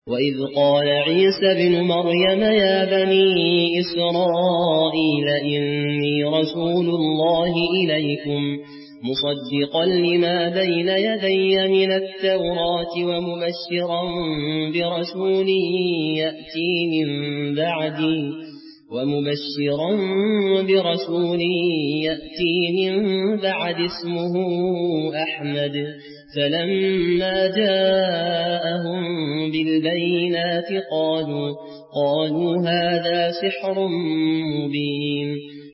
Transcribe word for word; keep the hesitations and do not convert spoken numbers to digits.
وإذ قال عيسى بن مريم يا بني إسرائيل إني رسول الله إليكم مصدقا لما بين يدي من التوراة ومبشرا برسول يأتي من بعدي ومبشرا برسول يأتي من بعد اسمه أحمد. فلما جاءهم بالبينات قالوا, قالوا هذا سحر مبين.